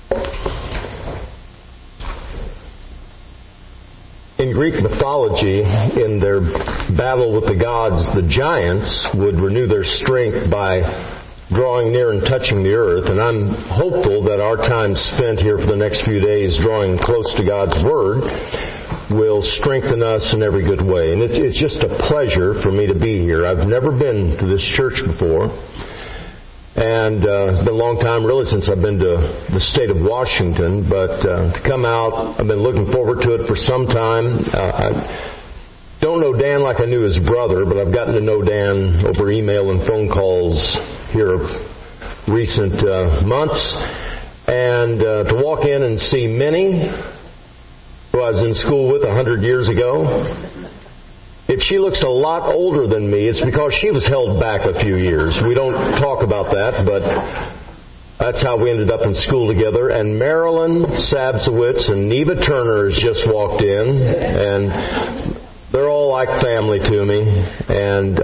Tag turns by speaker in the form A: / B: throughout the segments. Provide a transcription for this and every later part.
A: In Greek mythology, in their battle with the gods, the giants would renew their strength by drawing near and touching the earth. And I'm hopeful that our time spent here for the next few days drawing close to God's Word will strengthen us in every good way. And it's just a pleasure for me to be here. I've never been to this church before. And it's been a long time, really, since I've been to the state of Washington. But to come out, I've been looking forward to it for some time. I don't know Dan like I knew his brother, but I've gotten to know Dan over email and phone calls here of recent months. And to walk in and see Minnie, who I was in school with 100 years ago. If she looks a lot older than me, it's because she was held back a few years. We don't talk about that, but that's how we ended up in school together. And Marilyn Sabsowitz and Neva Turner has just walked in, and they're all like family to me. And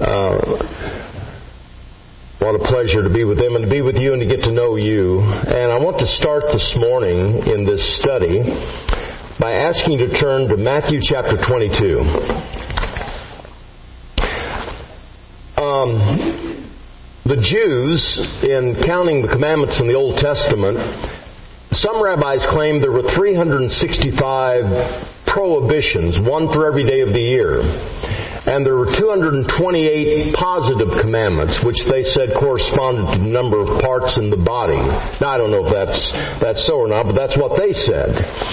A: what a pleasure to be with them and to be with you and to get to know you. And I want to start this morning in this study by asking you to turn to Matthew chapter 22. The Jews, in counting the commandments in the Old Testament, some rabbis claim there were 365 prohibitions, one for every day of the year. And there were 228 positive commandments, which they said corresponded to the number of parts in the body. Now, I don't know if that's so or not, but that's what they said.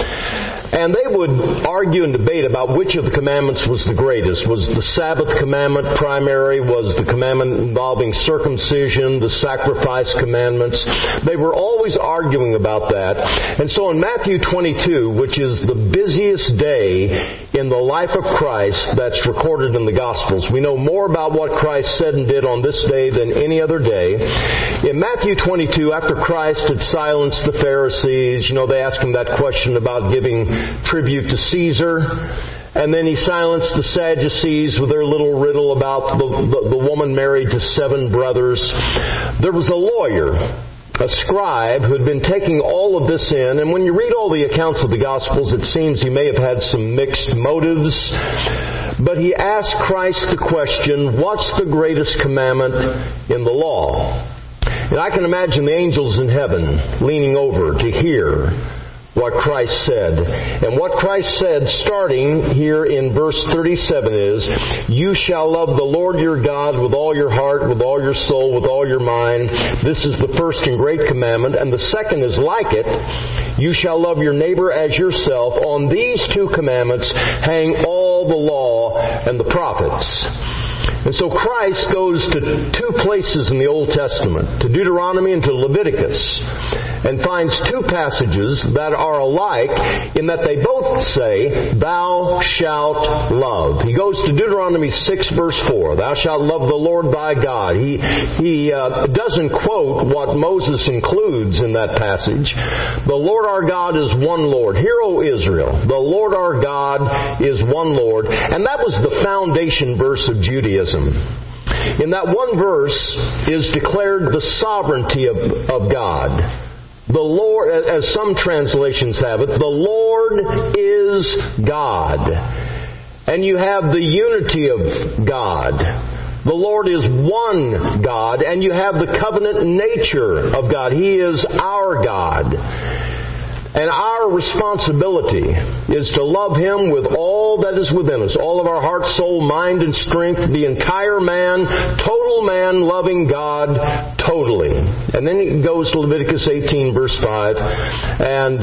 A: And they would argue and debate about which of the commandments was the greatest. Was the Sabbath commandment primary? Was the commandment involving circumcision, the sacrifice commandments? They were always arguing about that. And so in Matthew 22, which is the busiest day in the life of Christ that's recorded in the Gospels, we know more about what Christ said and did on this day than any other day. In Matthew 22, after Christ had silenced the Pharisees, they asked him that question about giving tribute to Caesar, and then he silenced the Sadducees with their little riddle about the woman married to 7 brothers. There was a lawyer, a scribe, who had been taking all of this in, and when you read all the accounts of the Gospels, it seems he may have had some mixed motives, but he asked Christ the question, what's the greatest commandment in the law? And I can imagine the angels in heaven leaning over to hear what Christ said. And what Christ said, starting here in verse 37, is, you shall love the Lord your God with all your heart, with all your soul, with all your mind. This is the first and great commandment. And the second is like it. You shall love your neighbor as yourself. On these 2 commandments hang all the law and the prophets. And so Christ goes to 2 places in the Old Testament, to Deuteronomy and to Leviticus, and finds 2 passages that are alike in that they both say, thou shalt love. He goes to Deuteronomy 6 verse 4, thou shalt love the Lord thy God. He doesn't quote what Moses includes in that passage. The Lord our God is one Lord. Hear, O Israel, the Lord our God is one Lord. And that was the foundation verse of Judaism. In that one verse is declared the sovereignty of God. The Lord, as some translations have it, the Lord is God. And you have the unity of God. The Lord is one God, and you have the covenant nature of God. He is our God. And our responsibility is to love Him with all that is within us, all of our heart, soul, mind, and strength, the entire man, total man, loving God totally. And then he goes to Leviticus 18, verse 5, and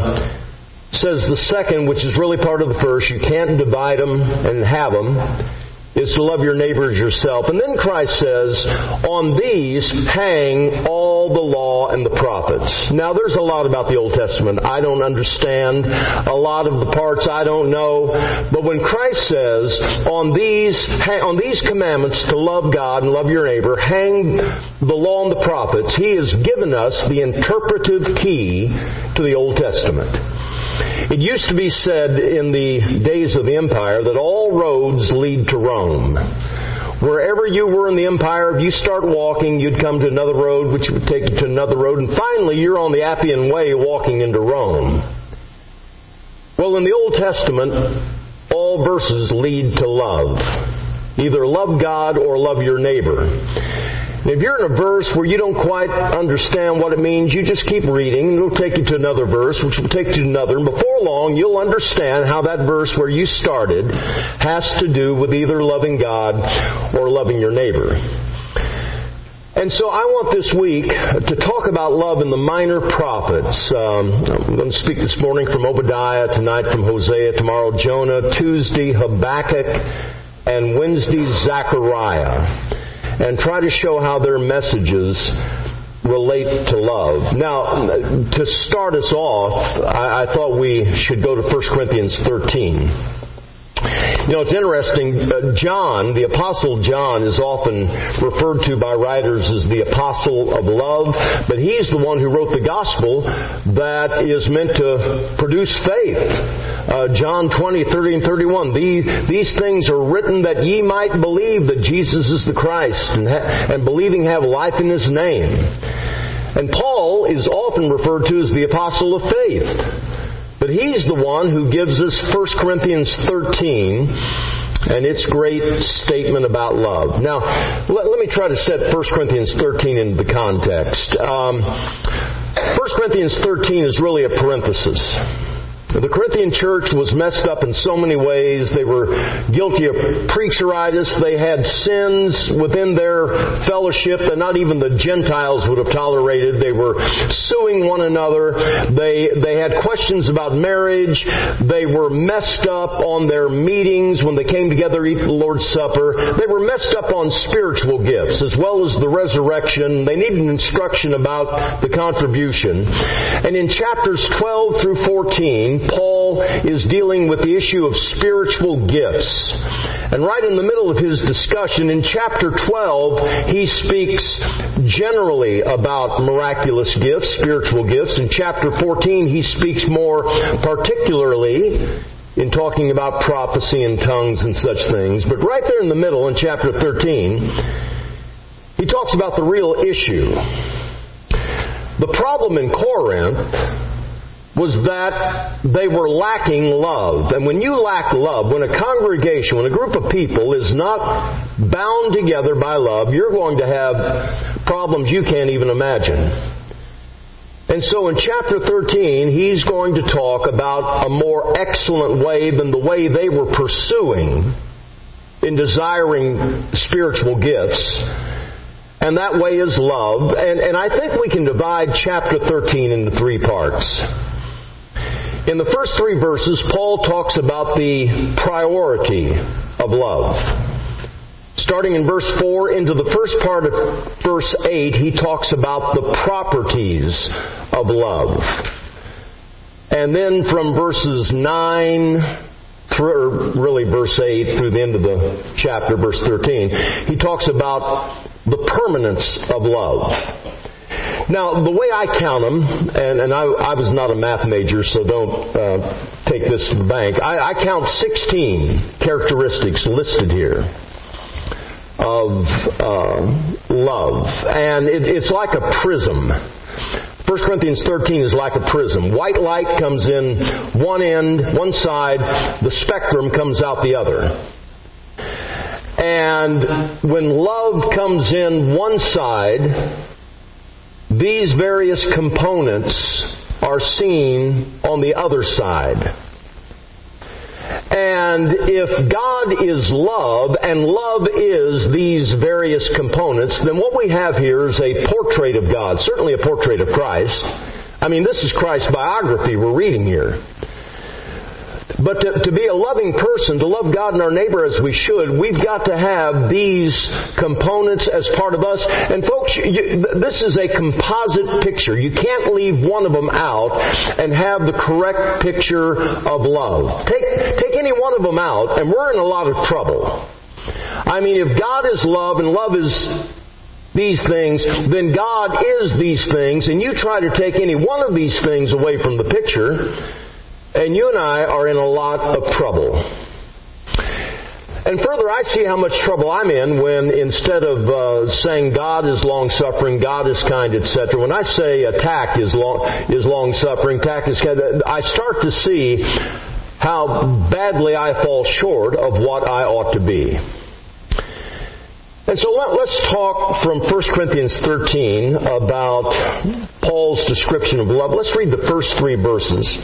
A: says the second, which is really part of the first, you can't divide them and have them, is to love your neighbor as yourself. And then Christ says, on these hang all the law and the prophets. Now, there's a lot about the Old Testament I don't understand. A lot of the parts I don't know. But when Christ says, on these commandments to love God and love your neighbor, hang the law and the prophets, He has given us the interpretive key to the Old Testament. It used to be said in the days of the empire that all roads lead to Rome. Wherever you were in the empire, if you start walking, you'd come to another road, which would take you to another road, and finally you're on the Appian Way walking into Rome. Well, in the Old Testament, all verses lead to love. Either love God or love your neighbor. If you're in a verse where you don't quite understand what it means, you just keep reading, and it'll take you to another verse, which will take you to another, and before long, you'll understand how that verse where you started has to do with either loving God or loving your neighbor. And so I want this week to talk about love in the minor prophets. I'm going to speak this morning from Obadiah, tonight from Hosea, tomorrow Jonah, Tuesday Habakkuk, and Wednesday Zechariah, and try to show how their messages relate to love. Now, to start us off, I thought we should go to 1 Corinthians 13. You know, it's interesting, John, the Apostle John, is often referred to by writers as the Apostle of Love, but he's the one who wrote the Gospel that is meant to produce faith. John 20, 30, and 31. These things are written that ye might believe that Jesus is the Christ, and believing have life in His name. And Paul is often referred to as the Apostle of Faith. But he's the one who gives us 1 Corinthians 13 and its great statement about love. Now, let me try to set 1 Corinthians 13 into the context. 1 Corinthians 13 is really a parenthesis. The Corinthian church was messed up in so many ways. They were guilty of preacheritis. They had sins within their fellowship that not even the Gentiles would have tolerated. They were suing one another. They had questions about marriage. They were messed up on their meetings when they came together to eat the Lord's Supper. They were messed up on spiritual gifts as well as the resurrection. They needed instruction about the contribution. And in chapters 12 through 14, Paul is dealing with the issue of spiritual gifts. And right in the middle of his discussion, in chapter 12, he speaks generally about miraculous gifts, spiritual gifts. In chapter 14, he speaks more particularly in talking about prophecy and tongues and such things. But right there in the middle, in chapter 13, he talks about the real issue. The problem in Corinth was that they were lacking love. And when you lack love, when a congregation, when a group of people is not bound together by love, you're going to have problems you can't even imagine. And so in chapter 13, he's going to talk about a more excellent way than the way they were pursuing in desiring spiritual gifts. And that way is love. And I think we can divide chapter 13 into three parts. In the first three verses, Paul talks about the priority of love. Starting in verse 4 into the first part of verse 8, he talks about the properties of love. And then from verses 9, or really verse 8 through the end of the chapter, verse 13, he talks about the permanence of love. Now, the way I count them, and I was not a math major, so don't take this to the bank. I count 16 characteristics listed here of love. And it's like a prism. 1 Corinthians 13 is like a prism. White light comes in one end, one side. The spectrum comes out the other. And when love comes in one side, these various components are seen on the other side. And if God is love, and love is these various components, then what we have here is a portrait of God, certainly a portrait of Christ. I mean, this is Christ's biography we're reading here. But to be a loving person, to love God and our neighbor as we should, we've got to have these components as part of us. And folks, this is a composite picture. You can't leave one of them out and have the correct picture of love. Take any one of them out and we're in a lot of trouble. I mean, if God is love and love is these things, then God is these things, and you try to take any one of these things away from the picture, and you and I are in a lot of trouble. And further, I see how much trouble I'm in when instead of saying God is long-suffering, God is kind, etc., when I say tact is long-suffering, tact is kind, I start to see how badly I fall short of what I ought to be. And so let's talk from 1 Corinthians 13 about Paul's description of love. Let's read the first 3 verses.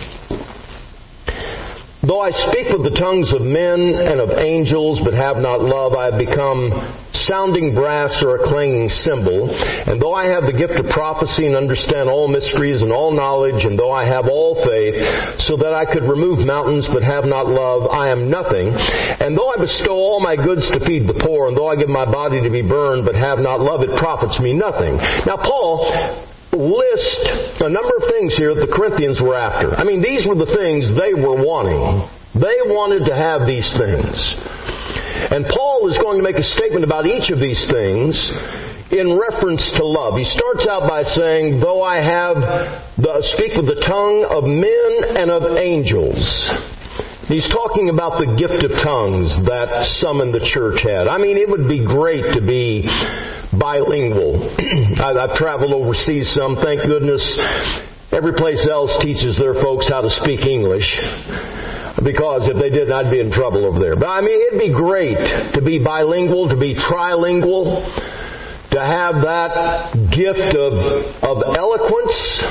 A: Though I speak with the tongues of men and of angels, but have not love, I have become sounding brass or a clanging cymbal. And though I have the gift of prophecy and understand all mysteries and all knowledge, and though I have all faith, so that I could remove mountains, but have not love, I am nothing. And though I bestow all my goods to feed the poor, and though I give my body to be burned, but have not love, it profits me nothing. Now, Paul list a number of things here that the Corinthians were after. I mean, these were the things they were wanting. They wanted to have these things. And Paul is going to make a statement about each of these things in reference to love. He starts out by saying, though I speak with the tongue of men and of angels. He's talking about the gift of tongues that some in the church had. I mean, it would be great to be bilingual. I've traveled overseas some, thank goodness. Every place else teaches their folks how to speak English, because if they didn't, I'd be in trouble over there. But I mean, it'd be great to be bilingual, to be trilingual, to have that gift of eloquence.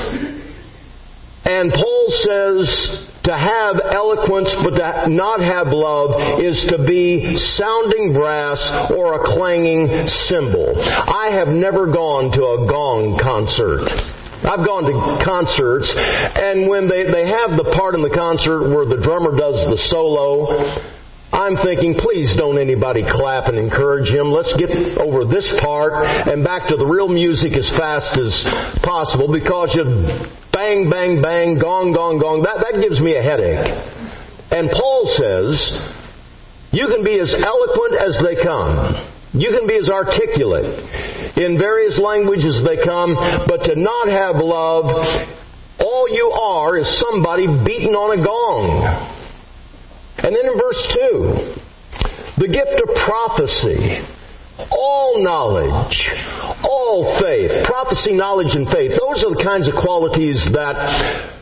A: And Paul says to have eloquence but to not have love is to be sounding brass or a clanging cymbal. I have never gone to a gong concert. I've gone to concerts, and when they have the part in the concert where the drummer does the solo, I'm thinking, please don't anybody clap and encourage him. Let's get over this part and back to the real music as fast as possible, because you bang, bang, bang, gong, gong, gong. That gives me a headache. And Paul says, you can be as eloquent as they come. You can be as articulate in various languages as they come, but to not have love, all you are is somebody beating on a gong. And then in verse 2, the gift of prophecy, all knowledge, all faith. Prophecy, knowledge, and faith. Those are the kinds of qualities that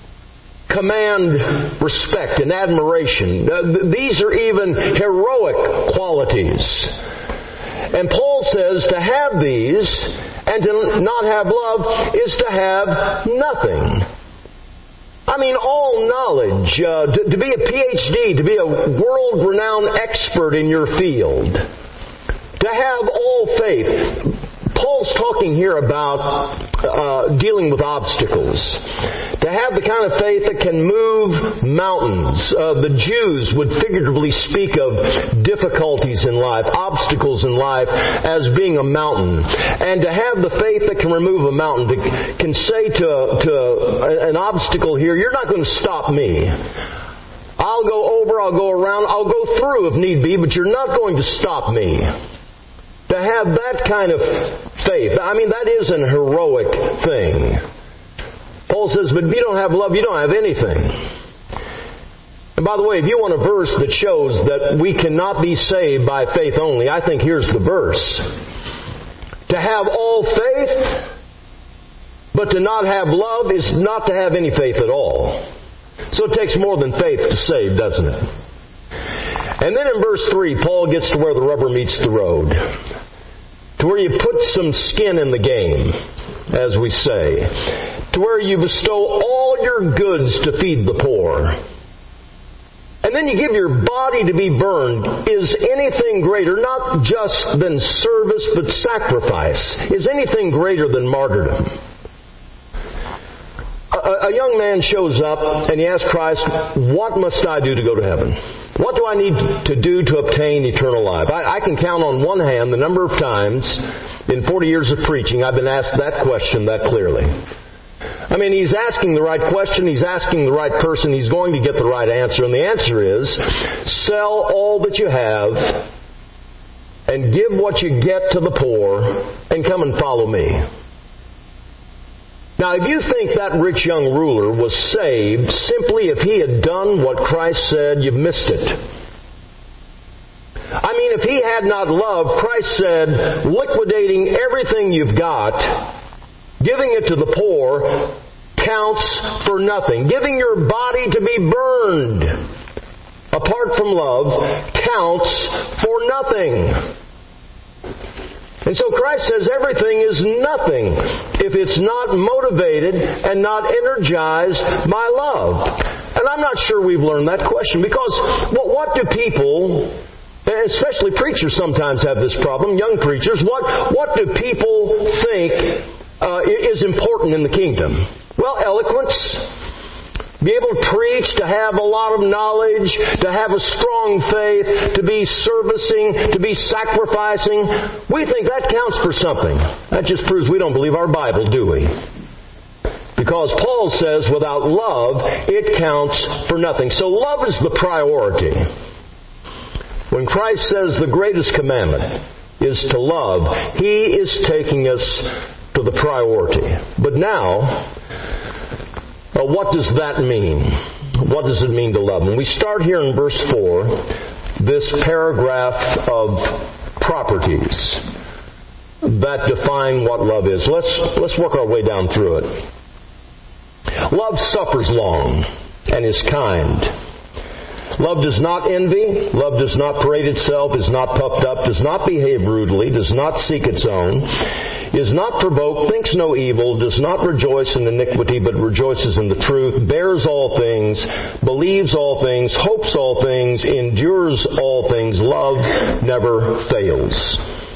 A: command respect and admiration. These are even heroic qualities. And Paul says to have these and to not have love is to have nothing. I mean, all knowledge, to be a PhD, to be a world-renowned expert in your field, to have all faith. Paul's talking here about dealing with obstacles. To have the kind of faith that can move mountains. The Jews would figuratively speak of difficulties in life, obstacles in life, as being a mountain. And to have the faith that can remove a mountain, can say to an obstacle here, you're not going to stop me. I'll go over, I'll go around, I'll go through if need be, but you're not going to stop me. To have that kind of faith, I mean, that is an heroic thing. Paul says, but if you don't have love, you don't have anything. And by the way, if you want a verse that shows that we cannot be saved by faith only, I think here's the verse. To have all faith, but to not have love is not to have any faith at all. So it takes more than faith to save, doesn't it? And then in verse 3, Paul gets to where the rubber meets the road. To where you put some skin in the game, as we say. To where you bestow all your goods to feed the poor. And then you give your body to be burned. Is anything greater, not just than service, but sacrifice? Is anything greater than martyrdom? A young man shows up and he asks Christ, what must I do to go to heaven? What do I need to do to obtain eternal life? I can count on one hand the number of times in 40 years of preaching I've been asked that question that clearly. I mean, he's asking the right question, he's asking the right person, he's going to get the right answer. And the answer is, sell all that you have and give what you get to the poor and come and follow me. Now, if you think that rich young ruler was saved simply if he had done what Christ said, you've missed it. I mean, if He had not loved, Christ said, liquidating everything you've got, giving it to the poor, counts for nothing. Giving your body to be burned apart from love counts for nothing. And so Christ says everything is nothing if it's not motivated and not energized by love. And I'm not sure we've learned that question, because what do people, especially preachers sometimes have this problem, young preachers, what do people think is important in the kingdom? Well, eloquence, be able to preach, to have a lot of knowledge, to have a strong faith, to be servicing, to be sacrificing. We think that counts for something. That just proves we don't believe our Bible, do we? Because Paul says without love, it counts for nothing. So love is the priority. When Christ says the greatest commandment is to love, He is taking us to the priority. But now, what does that mean? What does it mean to love? And we start here in verse 4, this paragraph of properties that define what love is. Let's work our way down through it. Love suffers long and is kind. Love does not envy. Love does not parade itself, is not puffed up, does not behave rudely, does not seek its own, is not provoked, thinks no evil, does not rejoice in iniquity, but rejoices in the truth, bears all things, believes all things, hopes all things, endures all things. Love never fails.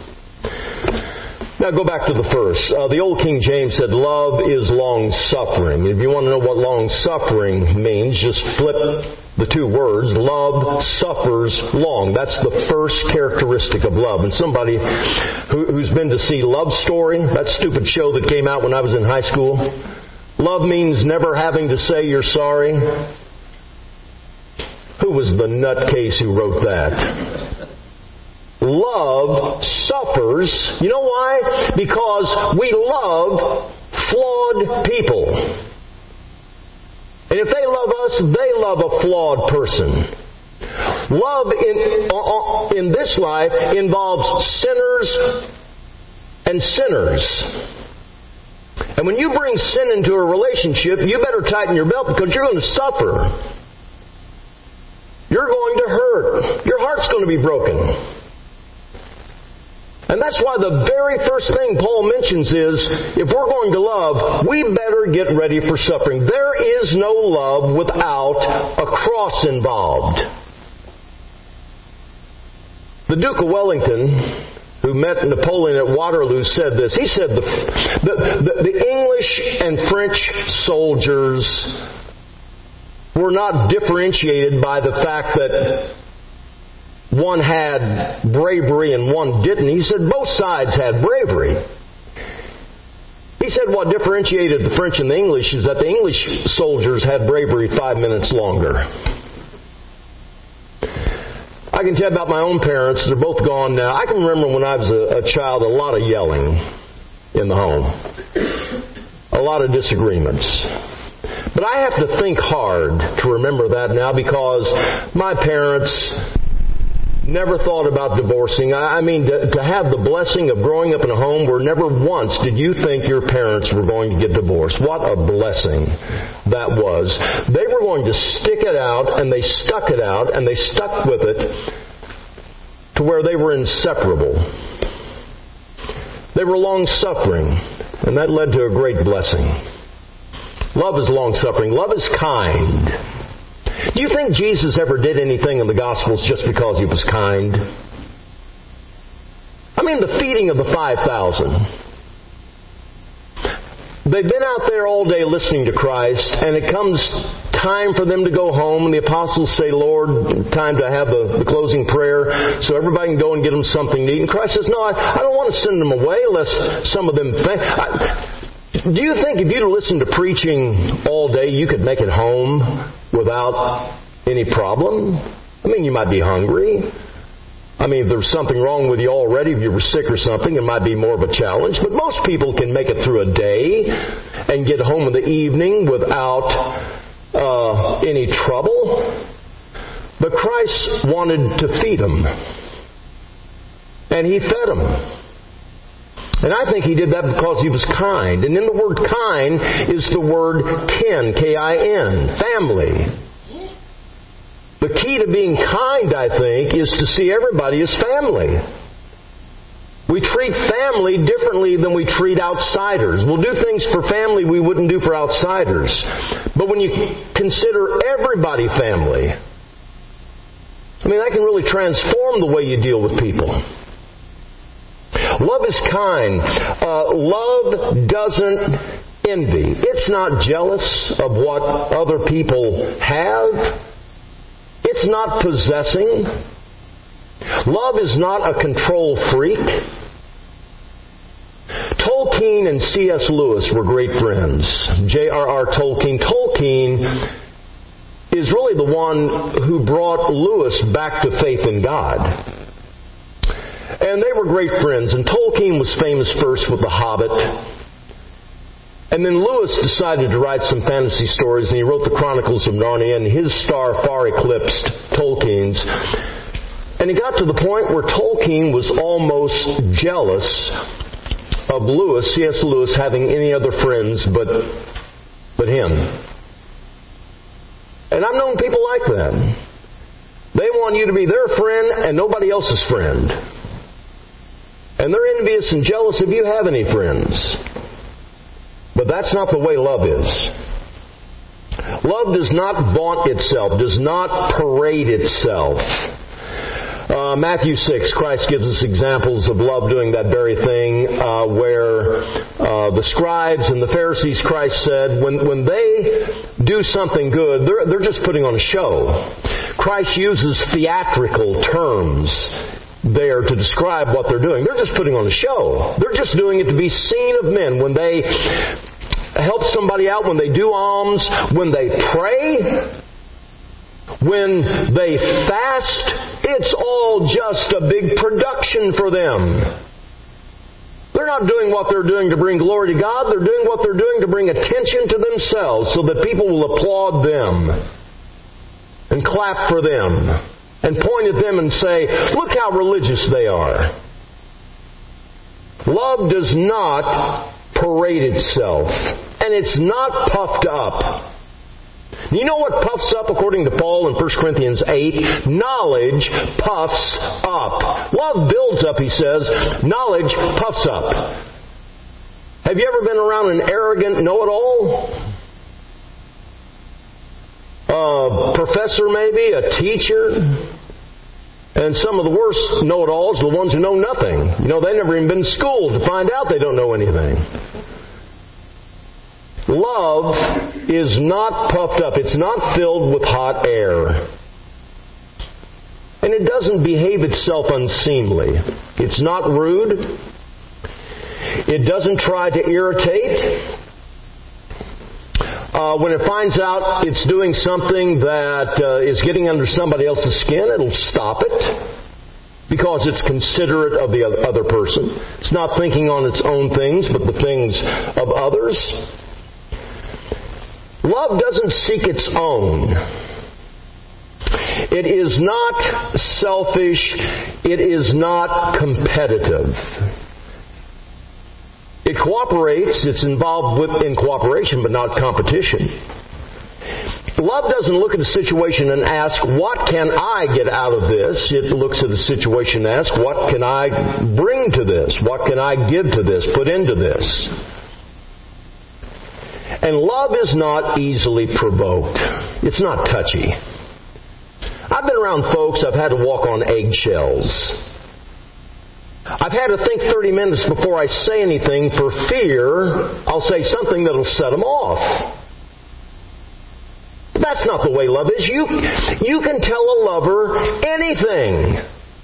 A: Now go back to the verse. The old King James said, love is long-suffering. If you want to know what long-suffering means, just flip the two words. Love suffers long. That's the first characteristic of love. And somebody who's been to see Love Story, that stupid show that came out when I was in high school, love means never having to say you're sorry. Who was the nutcase who wrote that? Love suffers. You know why? Because we love flawed people. And if they love us, they love a flawed person. Love in this life involves sinners and sinners. And when you bring sin into a relationship, you better tighten your belt, because you're going to suffer. You're going to hurt. Your heart's going to be broken. And that's why the very first thing Paul mentions is, if we're going to love, we better get ready for suffering. There is no love without a cross involved. The Duke of Wellington, who met Napoleon at Waterloo, said this. He said the English and French soldiers were not differentiated by the fact that one had bravery and one didn't. He said both sides had bravery. He said what differentiated the French and the English is that the English soldiers had bravery 5 minutes longer. I can tell you about my own parents. They're both gone now. I can remember when I was a child, a lot of yelling in the home. A lot of disagreements. But I have to think hard to remember that now, because my parents never thought about divorcing. I mean, to have the blessing of growing up in a home where never once did you think your parents were going to get divorced. What a blessing that was. They were going to stick it out, and they stuck it out, and they stuck with it to where they were inseparable. They were long-suffering, and that led to a great blessing. Love is long-suffering. Love is kind. Do you think Jesus ever did anything in the Gospels just because He was kind? I mean, the feeding of the 5,000. They've been out there all day listening to Christ, and it comes time for them to go home, and the apostles say, Lord, time to have the closing prayer so everybody can go and get them something to eat. And Christ says, no, I don't want to send them away lest some of them think. Do you think if you'd listened to preaching all day, you could make it home without any problem? I mean, you might be hungry. I mean, if there's something wrong with you already, if you were sick or something, it might be more of a challenge. But most people can make it through a day and get home in the evening without any trouble. But Christ wanted to feed them. And he fed them. And I think he did that because he was kind. And in the word kind is the word kin, K-I-N, family. The key to being kind, I think, is to see everybody as family. We treat family differently than we treat outsiders. We'll do things for family we wouldn't do for outsiders. But when you consider everybody family, that can really transform the way you deal with people. Love is kind. Love doesn't envy. It's not jealous of what other people have. It's not possessing. Love is not a control freak. Tolkien and C.S. Lewis were great friends. J.R.R. Tolkien. Tolkien is really the one who brought Lewis back to faith in God. And they were great friends. And Tolkien was famous first with The Hobbit. And then Lewis decided to write some fantasy stories, and he wrote the Chronicles of Narnia, and his star far eclipsed Tolkien's. And he got to the point where Tolkien was almost jealous of Lewis, C.S. Lewis, having any other friends but him. And I've known people like that. They want you to be their friend and nobody else's friend. And they're envious and jealous if you have any friends. But that's not the way love is. Love does not vaunt itself, does not parade itself. Matthew 6, Christ gives us examples of love doing that very thing, where the scribes and the Pharisees, Christ said, when they do something good, they're just putting on a show. Christ uses theatrical terms there to describe what they're doing. They're just putting on a show. They're just doing it to be seen of men. When they help somebody out, when they do alms, when they pray, when they fast, it's all just a big production for them. They're not doing what they're doing to bring glory to God. They're doing what they're doing to bring attention to themselves so that people will applaud them and clap for them and point at them and say, look how religious they are. Love does not parade itself, and it's not puffed up. You know what puffs up, according to Paul in 1 Corinthians 8? Knowledge puffs up. Love builds up, he says. Knowledge puffs up. Have you ever been around an arrogant know-it-all? A professor maybe, a teacher. And some of the worst know-it-alls are the ones who know nothing. They've never even been schooled to find out they don't know anything. Love is not puffed up. It's not filled with hot air. And it doesn't behave itself unseemly. It's not rude. It doesn't try to irritate. When it finds out it's doing something that is getting under somebody else's skin, it'll stop it because it's considerate of the other person. It's not thinking on its own things, but the things of others. Love doesn't seek its own. It is not selfish. It is not competitive. It cooperates. It's involved in cooperation, but not competition. Love doesn't look at a situation and ask, what can I get out of this? It looks at a situation and asks, what can I bring to this? What can I give to this, put into this? And love is not easily provoked. It's not touchy. I've been around folks, I've had to walk on eggshells. I've had to think 30 minutes before I say anything for fear I'll say something that'll set them off. But that's not the way love is. You can tell a lover anything,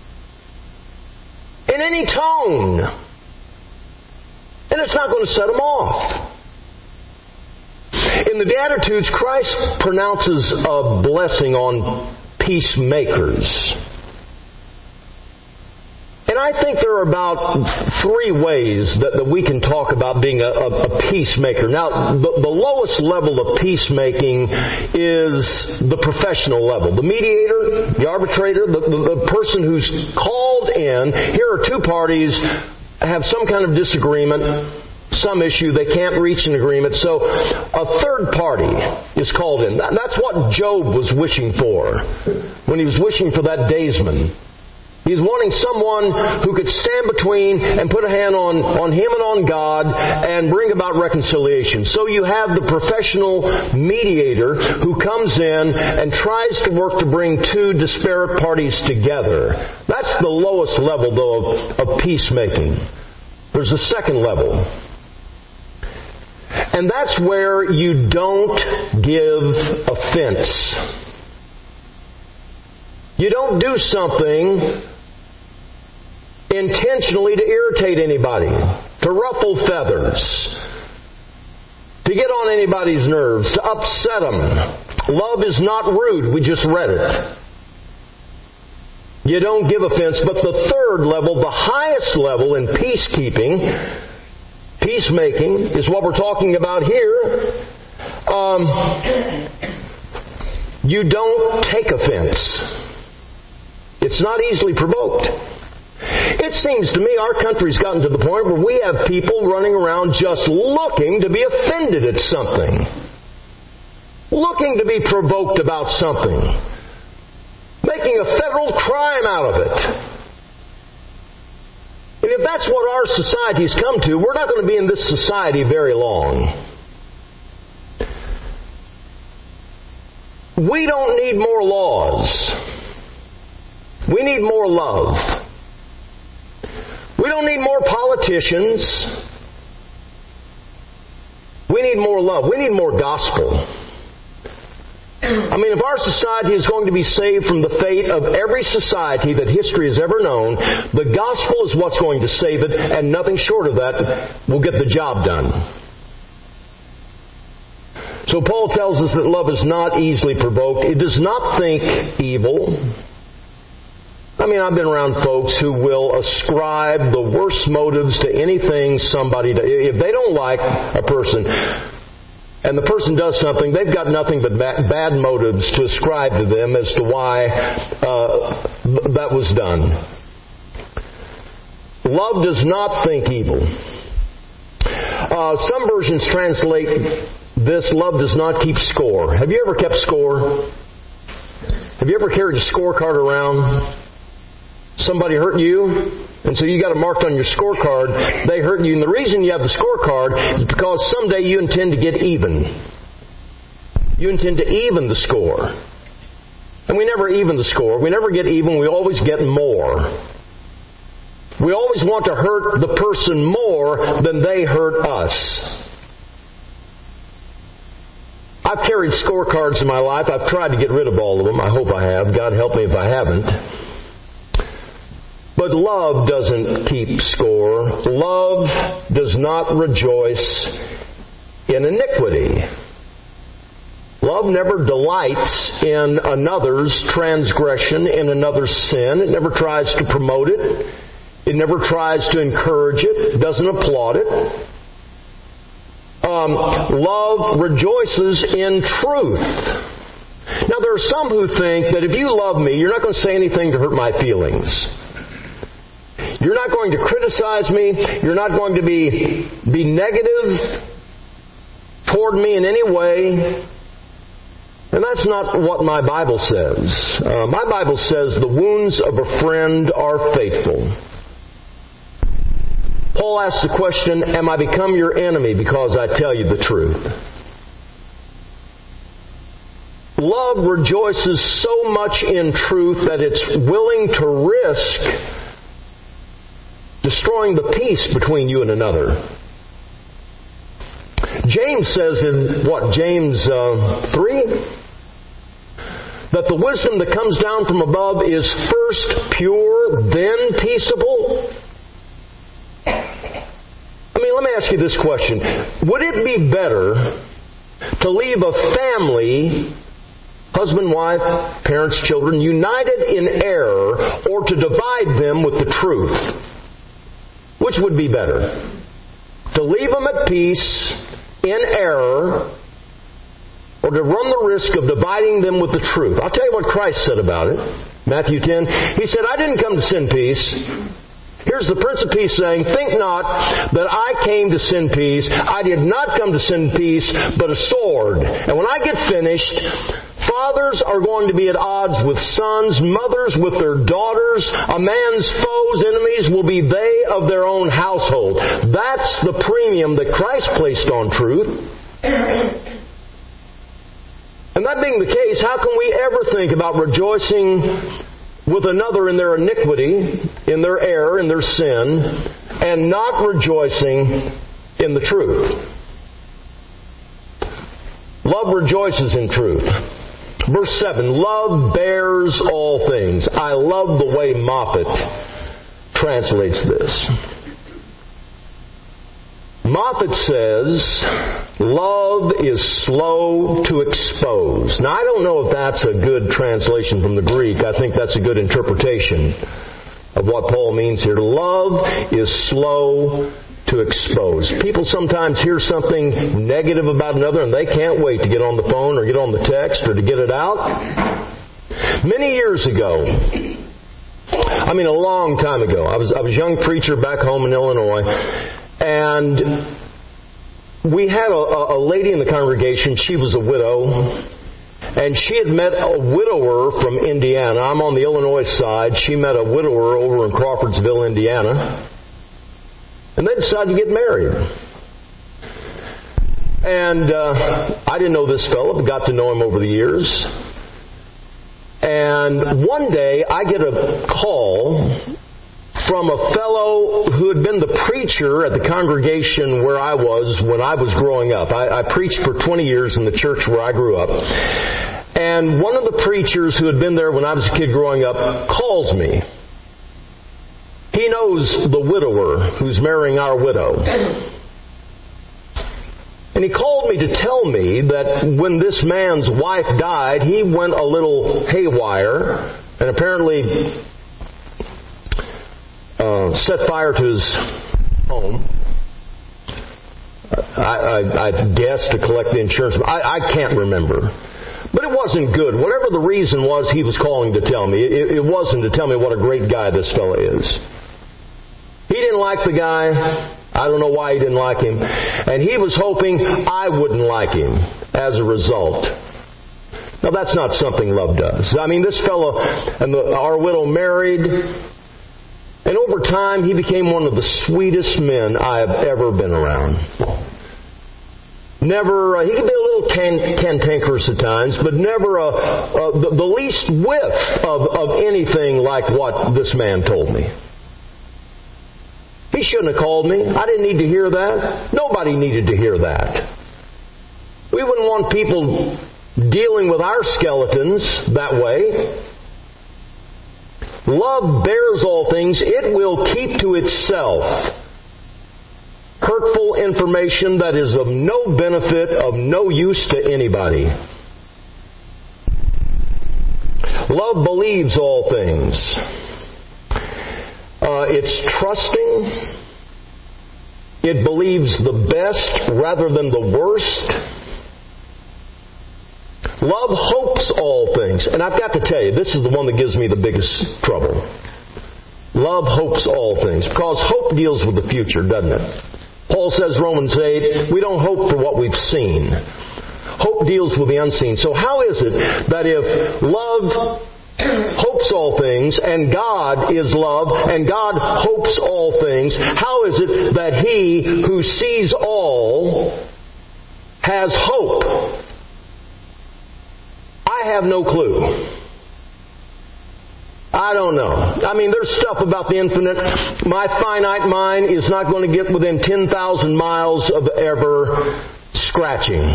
A: in any tone, and it's not going to set them off. In the Beatitudes, Christ pronounces a blessing on peacemakers. And And I think there are about 3 ways that we can talk about being a peacemaker. Now, the lowest level of peacemaking is the professional level. The mediator, the arbitrator, the person who's called in. Here are 2 parties, have some kind of disagreement, some issue, they can't reach an agreement, so a third party is called in. That's what Job was wishing for when he was wishing for that daysman. He's wanting someone who could stand between and put a hand on him and on God and bring about reconciliation. So you have the professional mediator who comes in and tries to work to bring 2 disparate parties together. That's the lowest level, though, of peacemaking. There's a second level. And that's where you don't give offense. You don't do something intentionally to irritate anybody, to ruffle feathers, to get on anybody's nerves, to upset them. Love is not rude. We just read it. You don't give offense. But the third level, the highest level in peacekeeping, peacemaking, is what we're talking about here. You don't take offense. It's not easily provoked. It seems to me our country's gotten to the point where we have people running around just looking to be offended at something. Looking to be provoked about something. Making a federal crime out of it. And if that's what our society's come to, we're not going to be in this society very long. We don't need more laws. We need more love. We don't need more politicians. We need more love. We need more gospel. I mean, if our society is going to be saved from the fate of every society that history has ever known, the gospel is what's going to save it, and nothing short of that will get the job done. So Paul tells us that love is not easily provoked. It does not think evil. I mean, I've been around folks who will ascribe the worst motives to anything somebody does. If they don't like a person, and the person does something, they've got nothing but bad motives to ascribe to them as to why that was done. Love does not think evil. Some versions translate this, love does not keep score. Have you ever kept score? Have you ever carried a scorecard around? Somebody hurt you, and so you got it marked on your scorecard. They hurt you, and the reason you have the scorecard is because someday you intend to get even. You intend to even the score. And we never even the score. We never get even. We always get more. We always want to hurt the person more than they hurt us. I've carried scorecards in my life. I've tried to get rid of all of them. I hope I have. God help me if I haven't. But love doesn't keep score. Love does not rejoice in iniquity. Love never delights in another's transgression, in another's sin. It never tries to promote it. It never tries to encourage it. It doesn't applaud it. Love rejoices in truth. Now, there are some who think that if you love me, you're not going to say anything to hurt my feelings. You're not going to criticize me. You're not going to be negative toward me in any way. And that's not what my Bible says. My Bible says the wounds of a friend are faithful. Paul asks the question, am I become your enemy because I tell you the truth? Love rejoices so much in truth that it's willing to risk destroying the peace between you and another. James says in, James 3? That the wisdom that comes down from above is first pure, then peaceable. I mean, let me ask you this question. Would it be better to leave a family husband, wife, parents, children, united in error, or to divide them with the truth. Which would be better? To leave them at peace in error, or to run the risk of dividing them with the truth? I'll tell you what Christ said about it. Matthew 10, He said, I didn't come to send peace. Here's the Prince of Peace saying, think not that I came to send peace. I did not come to send peace, but a sword. And when I get finished, fathers are going to be at odds with sons, mothers with their daughters. A man's foes, enemies, will be they of their own household. That's the premium that Christ placed on truth. And that being the case, how can we ever think about rejoicing with another in their iniquity, in their error, in their sin, and not rejoicing in the truth? Love rejoices in truth. Verse 7, love bears all things. I love the way Moffat translates this. Moffat says, love is slow to expose. Now, I don't know if that's a good translation from the Greek. I think that's a good interpretation of what Paul means here. Love is slow to expose. People sometimes hear something negative about another and they can't wait to get on the phone or get on the text or to get it out. Many years ago, a long time ago, I was a young preacher back home in Illinois, and we had a lady in the congregation. She was a widow, and she had met a widower from Indiana. I'm on the Illinois side. She met a widower over in Crawfordsville, Indiana, and they decided to get married. And I didn't know this fellow, but got to know him over the years. And one day I get a call from a fellow who had been the preacher at the congregation where I was when I was growing up. I preached for 20 years in the church where I grew up. And one of the preachers who had been there when I was a kid growing up calls me. He knows the widower who's marrying our widow. And he called me to tell me that when this man's wife died, he went a little haywire and apparently set fire to his home. I guess to collect the insurance. I can't remember. But it wasn't good. Whatever the reason was he was calling to tell me, it wasn't to tell me what a great guy this fellow is. He didn't like the guy. I don't know why he didn't like him. And he was hoping I wouldn't like him as a result. Now that's not something love does. This fellow and our widow married. And over time, he became one of the sweetest men I have ever been around. Never, he could be a little cantankerous at times, but never the least whiff of anything like what this man told me. He shouldn't have called me. I didn't need to hear that. Nobody needed to hear that. We wouldn't want people dealing with our skeletons that way. Love bears all things. It will keep to itself hurtful information that is of no benefit, of no use to anybody. Love believes all things. It's trusting. It believes the best rather than the worst. Love hopes all things. And I've got to tell you, this is the one that gives me the biggest trouble. Love hopes all things. Because hope deals with the future, doesn't it? Paul says, Romans 8, we don't hope for what we've seen. Hope deals with the unseen. So how is it that if love hopes all things, and God is love, and God hopes all things, how is it that He who sees all has hope? I have no clue. I don't know. There's stuff about the infinite. My finite mind is not going to get within 10,000 miles of ever scratching.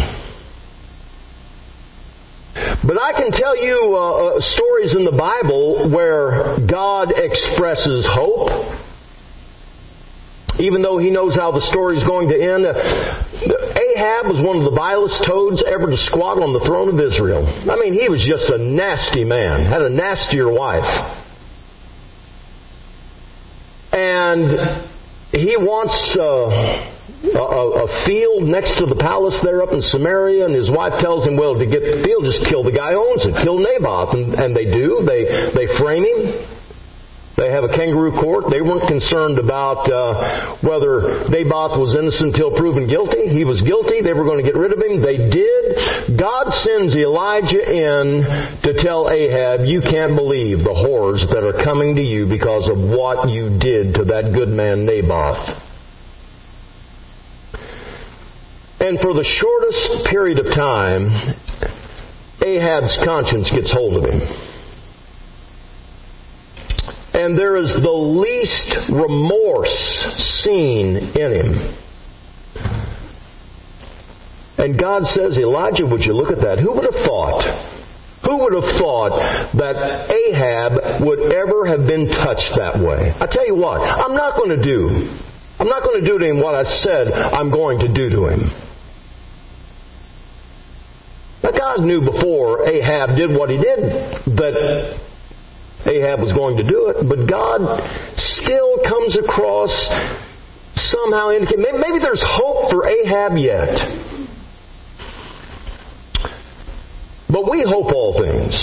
A: But I can tell you stories in the Bible where God expresses hope, even though He knows how the story is going to end. Ahab was one of the vilest toads ever to squat on the throne of Israel. I mean, he was just a nasty man, had a nastier wife. And he wants a field next to the palace there up in Samaria, and his wife tells him, well, to get the field, just kill the guy who owns it, kill Naboth. And they do. They frame him. They have a kangaroo court. They weren't concerned about whether Naboth was innocent until proven guilty. He was guilty. They were going to get rid of him. They did. God sends Elijah in to tell Ahab, you can't believe the horrors that are coming to you because of what you did to that good man Naboth. And for the shortest period of time, Ahab's conscience gets hold of him. And there is the least remorse seen in him. And God says, Elijah, would you look at that? Who would have thought? Who would have thought that Ahab would ever have been touched that way? I tell you what, I'm not going to do to him what I said I'm going to do to him. Now God knew before Ahab did what he did that Ahab was going to do it, but God still comes across somehow indicating, maybe there's hope for Ahab yet. But we hope all things.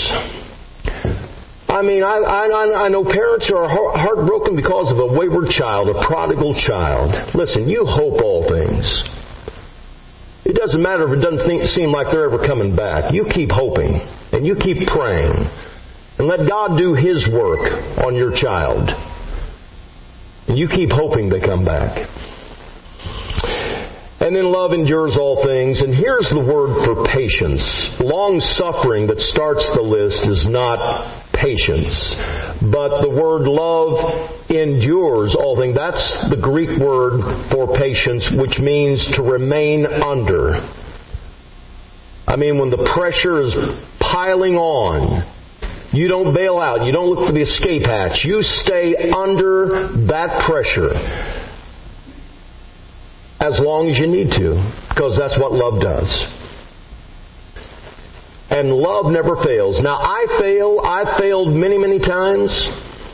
A: I mean, I know parents are heartbroken because of a wayward child, a prodigal child. Listen, you hope all things. It doesn't matter if it doesn't seem like they're ever coming back. You keep hoping, and you keep praying. And let God do His work on your child. And you keep hoping they come back. And then love endures all things. And here's the word for patience. Long-suffering that starts the list is not patience. But the word love endures all things. That's the Greek word for patience, which means to remain under. I mean, when the pressure is piling on, you don't bail out. You don't look for the escape hatch. You stay under that pressure as long as you need to, because that's what love does. And love never fails. Now, I've failed many, many times,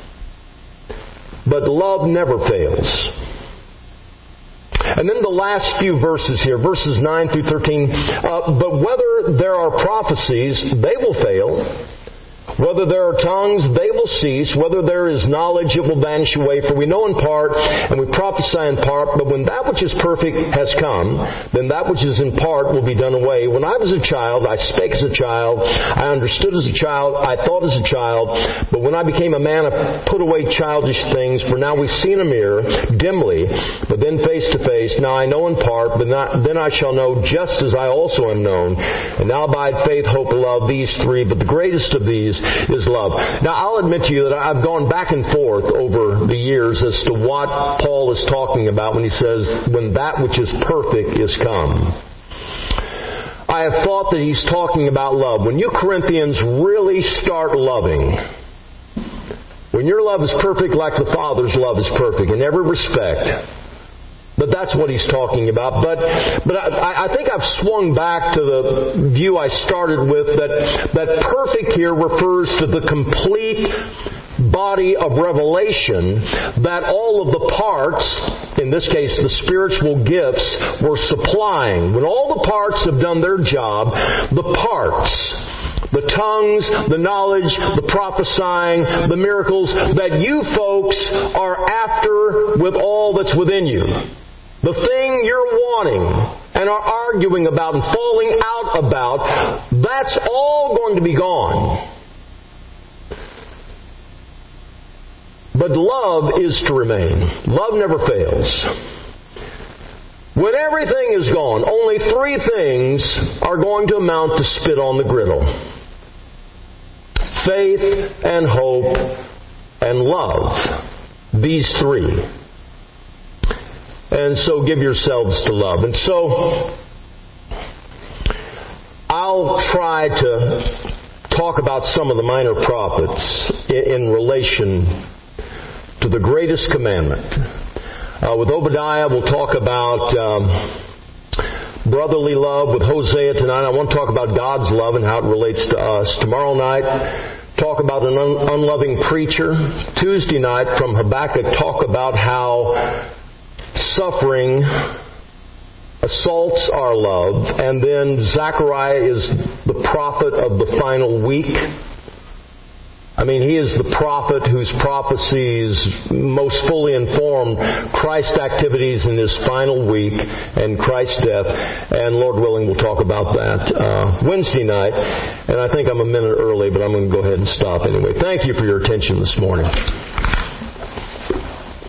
A: but love never fails. And then the last few verses here, verses 9 through 13. But whether there are prophecies, they will fail. Whether there are tongues, they will cease. Whether there is knowledge, it will vanish away. For we know in part, and we prophesy in part. But when that which is perfect has come, then that which is in part will be done away. When I was a child, I spake as a child. I understood as a child. I thought as a child. But when I became a man, I put away childish things. For now we see in a mirror, dimly, but then face to face. Now I know in part, but then I shall know just as I also am known. And now abide faith, hope, love, these three. But the greatest of these is love. Now, I'll admit to you that I've gone back and forth over the years as to what Paul is talking about when he says, when that which is perfect is come. I have thought that he's talking about love. When you Corinthians really start loving, when your love is perfect like the Father's love is perfect in every respect, but that's what he's talking about. But I think I've swung back to the view I started with, that perfect here refers to the complete body of revelation that all of the parts, in this case the spiritual gifts, were supplying. When all the parts have done their job, the parts, the tongues, the knowledge, the prophesying, the miracles that you folks are after with all that's within you. The thing you're wanting and are arguing about and falling out about, that's all going to be gone. But love is to remain. Love never fails. When everything is gone, only three things are going to amount to spit on the griddle. Faith and hope and love. These three. And so give yourselves to love. And so I'll try to talk about some of the minor prophets in relation to the greatest commandment. With Obadiah, we'll talk about brotherly love with Hosea tonight. I want to talk about God's love and how it relates to us. Tomorrow night, talk about an unloving preacher. Tuesday night, from Habakkuk, talk about how suffering assaults our love. And then Zechariah is the prophet of the final week. I mean, he is the prophet whose prophecies most fully informed Christ's activities in his final week and Christ's death. And Lord willing, we'll talk about that Wednesday night. And I think I'm a minute early, but I'm going to go ahead and stop anyway. Thank you for your attention this morning.